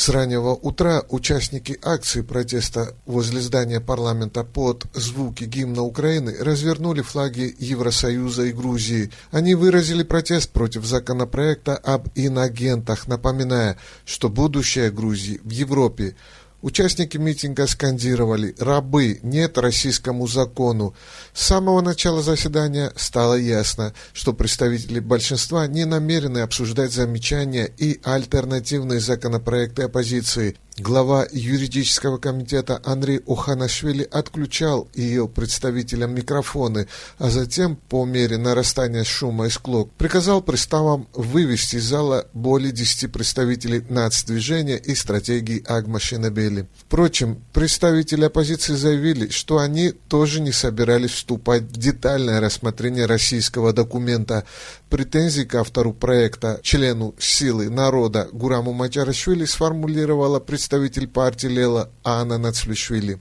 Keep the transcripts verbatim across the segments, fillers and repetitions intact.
С раннего утра участники акции протеста возле здания парламента под звуки гимна Украины развернули флаги Евросоюза и Грузии. Они выразили протест против законопроекта об иноагентах, напоминая, что будущее Грузии в Европе. Участники митинга скандировали «Рабы! Нет российскому закону!». С самого начала заседания стало ясно, что представители большинства не намерены обсуждать замечания и альтернативные законопроекты оппозиции. Глава юридического комитета Андрей Оханашвили отключал ее представителям микрофоны, а затем, по мере нарастания шума и склок, приказал приставам вывести из зала более десяти представителей нацдвижения и стратегии Агма Шинебели. Впрочем, представители оппозиции заявили, что они тоже не собирались вступать в детальное рассмотрение российского документа. Претензии к автору проекта, члену «Силы народа» Гураму Мачарашвили сформулировала представитель партии Лела Анна Нацвлишвили.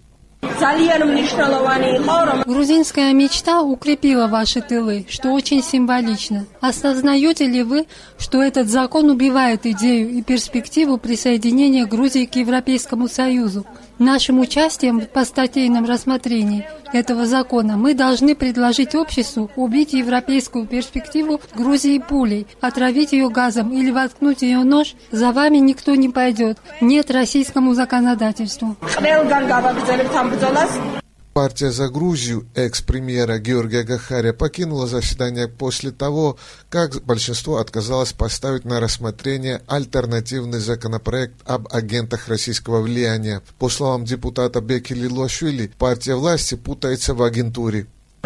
Грузинская мечта укрепила ваши тылы, что очень символично. Осознаете ли вы, что этот закон убивает идею и перспективу присоединения Грузии к Европейскому Союзу? Нашим участием в постатейном рассмотрении этого закона мы должны предложить обществу убить европейскую перспективу Грузии пулей, отравить ее газом или воткнуть ее нож. За вами никто не пойдет. Нет российскому законодательству. Партия «За Грузию» экс-премьера Георгия Гахария покинула заседание после того, как большинство отказалось поставить на рассмотрение альтернативный законопроект об агентах российского влияния. По словам депутата Беки Лилуашвили, партия власти путается в агентуре.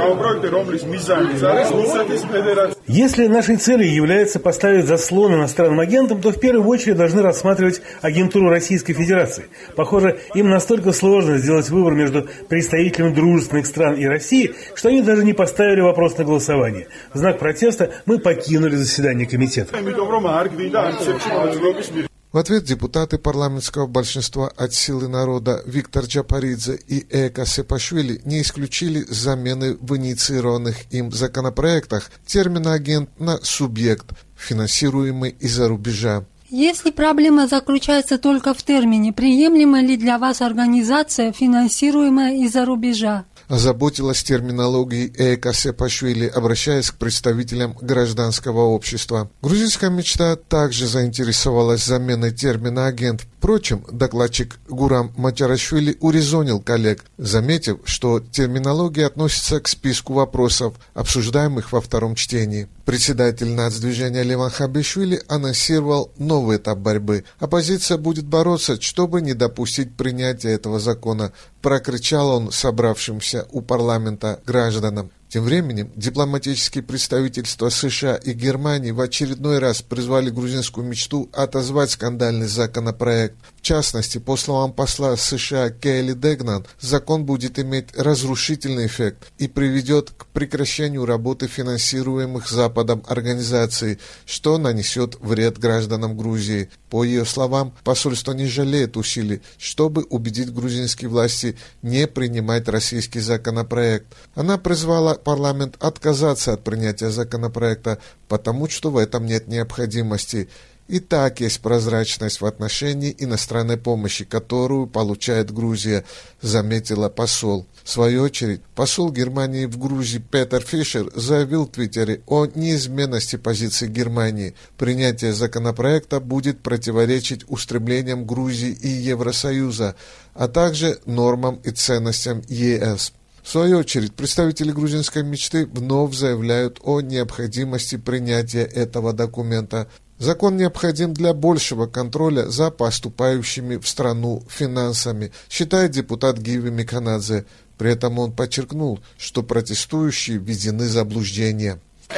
Если нашей целью является поставить заслон иностранным агентам, то в первую очередь должны рассматривать агентуру Российской Федерации. Похоже, им настолько сложно сделать выбор между представителями дружественных стран и России, что они даже не поставили вопрос на голосование. В знак протеста мы покинули заседание комитета. В ответ депутаты парламентского большинства от «Силы народа» Виктор Джапаридзе и Эка Сепашвили не исключили замены в инициированных им законопроектах термина «агент» на «субъект», финансируемый из-за рубежа. Если проблема заключается только в термине, приемлема ли для вас организация, финансируемая из-за рубежа? Озаботилась терминологией Эка Сепашвили, обращаясь к представителям гражданского общества. Грузинская мечта также заинтересовалась заменой термина «агент». Впрочем, докладчик Гурам Мачарашвили урезонил коллег, заметив, что терминология относится к списку вопросов, обсуждаемых во втором чтении. Председатель нацдвижения Леван Хабишвили анонсировал новый этап борьбы. Оппозиция будет бороться, чтобы не допустить принятия этого закона, прокричал он собравшимся у парламента гражданам. Тем временем дипломатические представительства США и Германии в очередной раз призвали грузинскую мечту отозвать скандальный законопроект. В частности, по словам посла США Кейли Дегнан, закон будет иметь разрушительный эффект и приведет к прекращению работы финансируемых Западом организаций, что нанесет вред гражданам Грузии. По ее словам, посольство не жалеет усилий, чтобы убедить грузинские власти не принимать российский законопроект. Она призвала парламент отказаться от принятия законопроекта, потому что в этом нет необходимости. И так есть прозрачность в отношении иностранной помощи, которую получает Грузия, заметила посол. В свою очередь, посол Германии в Грузии Петер Фишер заявил в Твиттере о неизменности позиции Германии. Принятие законопроекта будет противоречить устремлениям Грузии и Евросоюза, а также нормам и ценностям ЕС. В свою очередь, представители грузинской мечты вновь заявляют о необходимости принятия этого документа. Закон необходим для большего контроля за поступающими в страну финансами, считает депутат Гиви Миканадзе. При этом он подчеркнул, что протестующие введены в заблуждение.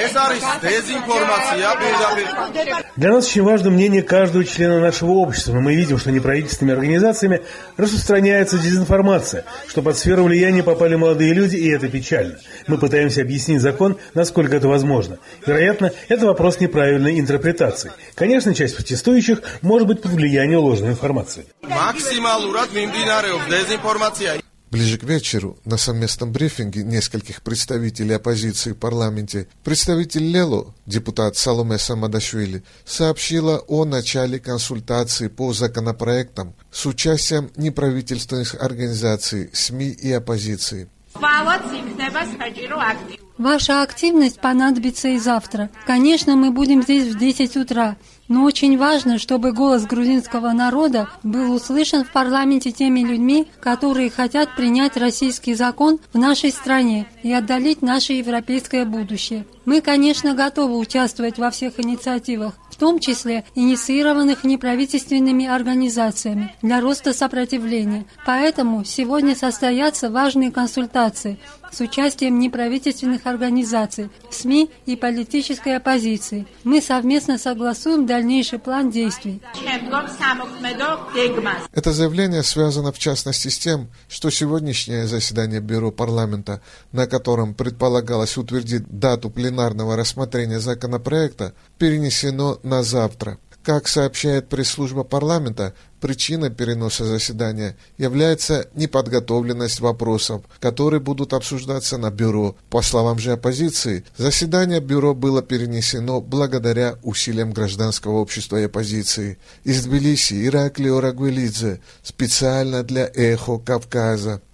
Для нас очень важно мнение каждого члена нашего общества, но мы видим, что неправительственными организациями распространяется дезинформация, что под сферу влияния попали молодые люди, и это печально. Мы пытаемся объяснить закон, насколько это возможно. Вероятно, это вопрос неправильной интерпретации. Конечно, часть протестующих может быть под влиянием ложной информации. Ближе к вечеру на совместном брифинге нескольких представителей оппозиции в парламенте представитель Лело, депутат Саломе Самадашвили, сообщила о начале консультаций по законопроектам с участием неправительственных организаций, СМИ и оппозиции. Ваша активность понадобится и завтра. Конечно, мы будем здесь в десять утра, но очень важно, чтобы голос грузинского народа был услышан в парламенте теми людьми, которые хотят принять российский закон в нашей стране и отдалить наше европейское будущее. Мы, конечно, готовы участвовать во всех инициативах, в том числе инициированных неправительственными организациями для роста сопротивления. Поэтому сегодня состоятся важные консультации с участием неправительственных организаций, СМИ и политической оппозиции. Мы совместно согласуем дальнейший план действий. Это заявление связано в частности с тем, что сегодняшнее заседание Бюро парламента, на котором предполагалось утвердить дату пленарного рассмотрения законопроекта, перенесено на завтра. Как сообщает пресс-служба парламента, причиной переноса заседания является неподготовленность вопросов, которые будут обсуждаться на бюро. По словам же оппозиции, заседание бюро было перенесено благодаря усилиям гражданского общества и оппозиции. Из Тбилиси Ираклио Рагвелидзе специально для «Эхо Кавказа».